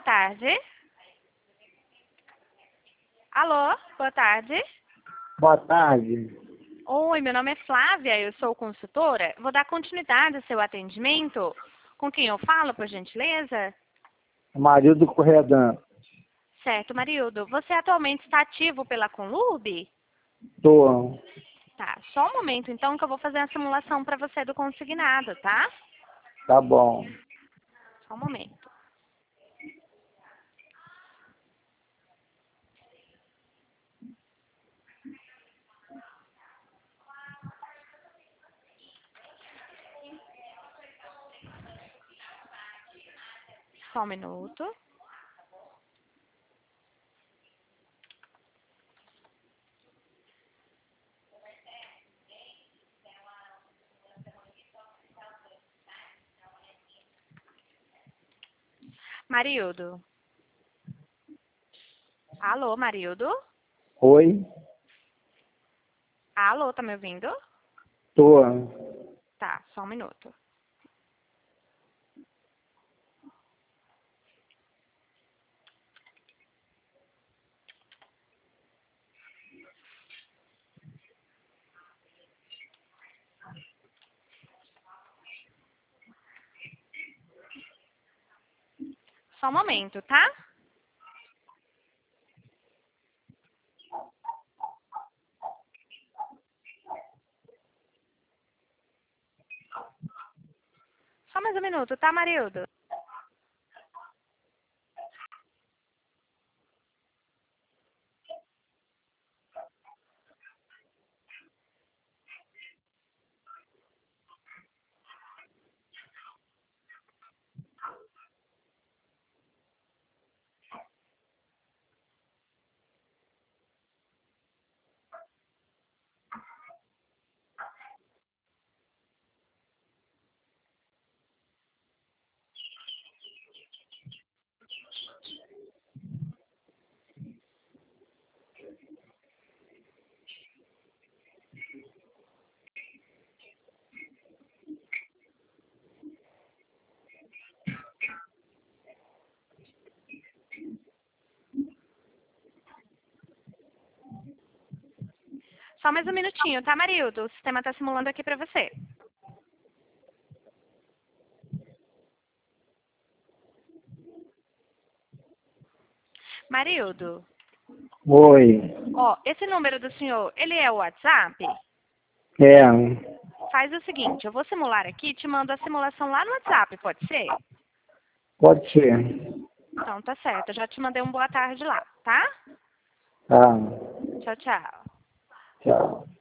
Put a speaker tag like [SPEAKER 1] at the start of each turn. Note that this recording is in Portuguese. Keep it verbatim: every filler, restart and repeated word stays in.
[SPEAKER 1] tarde. Alô, boa tarde.
[SPEAKER 2] Boa tarde.
[SPEAKER 1] Oi, meu nome é Flávia, eu sou consultora. Vou dar continuidade ao seu atendimento. Com quem eu falo, por gentileza?
[SPEAKER 2] Marildo Corredan.
[SPEAKER 1] Certo, Marildo. Você atualmente está ativo pela Conlurb?
[SPEAKER 2] Tô.
[SPEAKER 1] Tá, só um momento então que eu vou fazer a simulação para você do consignado, tá?
[SPEAKER 2] Tá bom.
[SPEAKER 1] Só um momento. Só um minuto. Marildo. Alô, Marildo?
[SPEAKER 2] Oi?
[SPEAKER 1] Alô, tá me ouvindo?
[SPEAKER 2] Tô.
[SPEAKER 1] Tá, só um minuto. Só um momento, tá? Só mais um minuto, tá, Marildo? Só mais um minutinho, tá, Marildo? O sistema tá simulando aqui pra você. Marildo,
[SPEAKER 2] Oi.
[SPEAKER 1] ó, esse número do senhor, ele é o WhatsApp?
[SPEAKER 2] É.
[SPEAKER 1] Faz o seguinte, eu vou simular aqui e te mando a simulação lá no WhatsApp, pode ser?
[SPEAKER 2] Pode ser.
[SPEAKER 1] Então tá certo, eu já te mandei um boa tarde lá, tá?
[SPEAKER 2] Tá.
[SPEAKER 1] Tchau, tchau.
[SPEAKER 2] Tchau.